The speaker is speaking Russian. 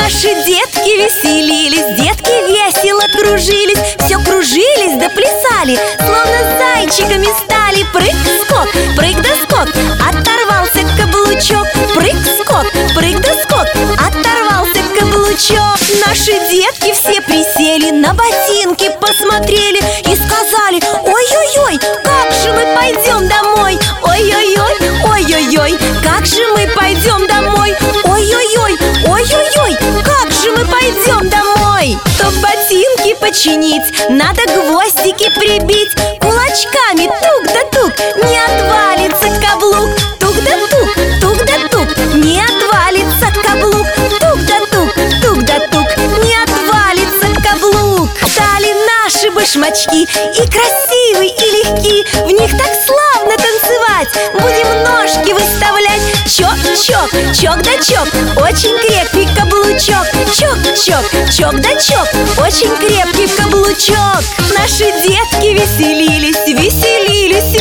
Наши детки веселились, детки весело кружились, все кружились да плясали, словно зайчиками стали. Прыг-скок, прыг да скок, оторвался каблучок. Прыг-скок, прыг да скок, оторвался каблучок. Наши детки все присели, на ботинки посмотрели и сказали: ой-ой-ой, как же мы пойдем домой? Ой-ой-ой, ой-ой-ой, как же мы пойдем домой? Ой-ой-ой, ой-ой-ой, как же мы пойдем домой? Чтоб ботинки починить, надо гвоздики прибить. Кулачками тук да тук, не отвалится каблук. Тук да тук, тук да тук, не отвалится каблук. Тук да тук, тук да тук, не отвалится каблук. Стали наши башмачки и красивые, и легки, в них так славно танцевать. Будем ножки выставлять. Чок-чок, чок да чок, очень крепкий каблучок. Чок-чок, чок да чок, очень крепкий каблучок. Наши детки веселились, веселились,